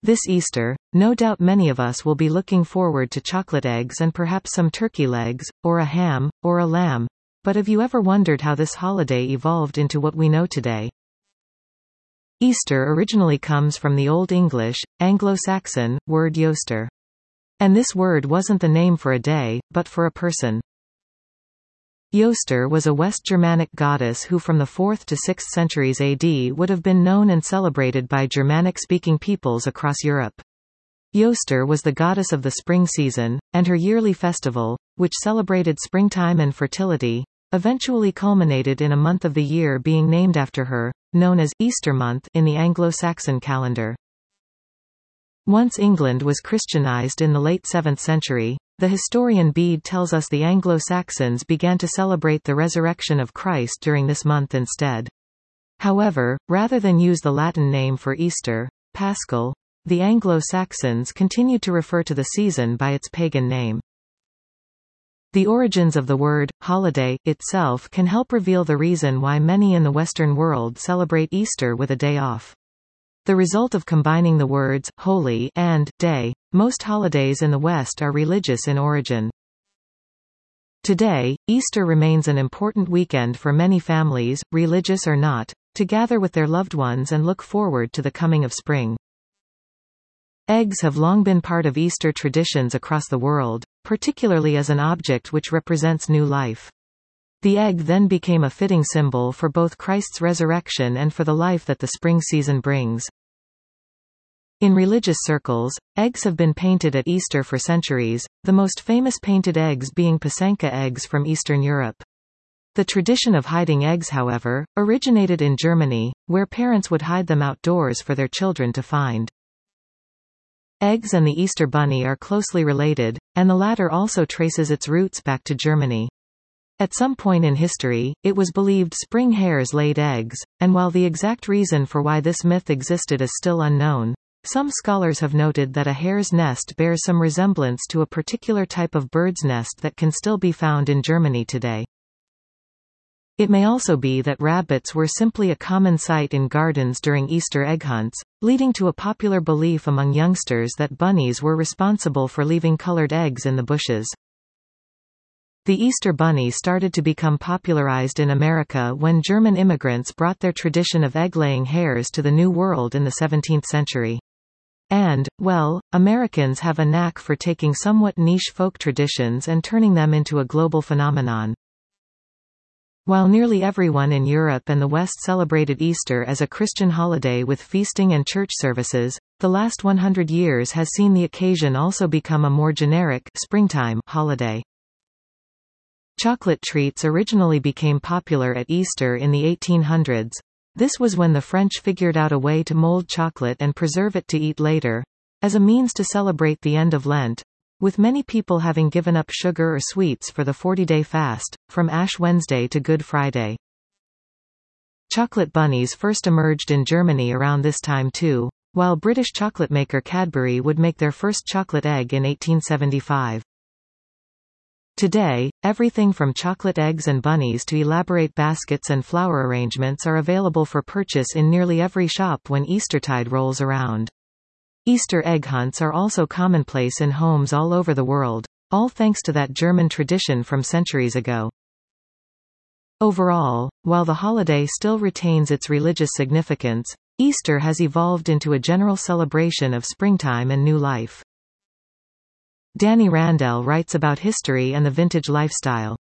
This Easter, no doubt many of us will be looking forward to chocolate eggs and perhaps some turkey legs, or a ham, or a lamb. But have you ever wondered how this holiday evolved into what we know today? Easter originally comes from the Old English, Anglo-Saxon, word Eoster. And this word wasn't the name for a day, but for a person. Eoster was a West Germanic goddess who from the 4th to 6th centuries AD would have been known and celebrated by Germanic-speaking peoples across Europe. Eoster was the goddess of the spring season, and her yearly festival, which celebrated springtime and fertility, eventually culminated in a month of the year being named after her, known as Easter month in the Anglo-Saxon calendar. Once England was Christianized in the late 7th century, the historian Bede tells us the Anglo-Saxons began to celebrate the resurrection of Christ during this month instead. However, rather than use the Latin name for Easter, Paschal, the Anglo-Saxons continued to refer to the season by its pagan name. The origins of the word, holiday, itself can help reveal the reason why many in the Western world celebrate Easter with a day off. The result of combining the words, holy, and day, most holidays in the West are religious in origin. Today, Easter remains an important weekend for many families, religious or not, to gather with their loved ones and look forward to the coming of spring. Eggs have long been part of Easter traditions across the world, particularly as an object which represents new life. The egg then became a fitting symbol for both Christ's resurrection and for the life that the spring season brings. In religious circles, eggs have been painted at Easter for centuries, the most famous painted eggs being Pasanka eggs from Eastern Europe. The tradition of hiding eggs, however, originated in Germany, where parents would hide them outdoors for their children to find. Eggs and the Easter bunny are closely related, and the latter also traces its roots back to Germany. At some point in history, it was believed spring hares laid eggs, and while the exact reason for why this myth existed is still unknown, some scholars have noted that a hare's nest bears some resemblance to a particular type of bird's nest that can still be found in Germany today. It may also be that rabbits were simply a common sight in gardens during Easter egg hunts, leading to a popular belief among youngsters that bunnies were responsible for leaving colored eggs in the bushes. The Easter bunny started to become popularized in America when German immigrants brought their tradition of egg-laying hares to the New World in the 17th century. And, well, Americans have a knack for taking somewhat niche folk traditions and turning them into a global phenomenon. While nearly everyone in Europe and the West celebrated Easter as a Christian holiday with feasting and church services, the last 100 years has seen the occasion also become a more generic springtime holiday. Chocolate treats originally became popular at Easter in the 1800s. This was when the French figured out a way to mold chocolate and preserve it to eat later, as a means to celebrate the end of Lent, with many people having given up sugar or sweets for the 40-day fast, from Ash Wednesday to Good Friday. Chocolate bunnies first emerged in Germany around this time too, while British chocolate maker Cadbury would make their first chocolate egg in 1875. Today, everything from chocolate eggs and bunnies to elaborate baskets and flower arrangements are available for purchase in nearly every shop when Eastertide rolls around. Easter egg hunts are also commonplace in homes all over the world, all thanks to that German tradition from centuries ago. Overall, while the holiday still retains its religious significance, Easter has evolved into a general celebration of springtime and new life. Danny Randell writes about history and the vintage lifestyle.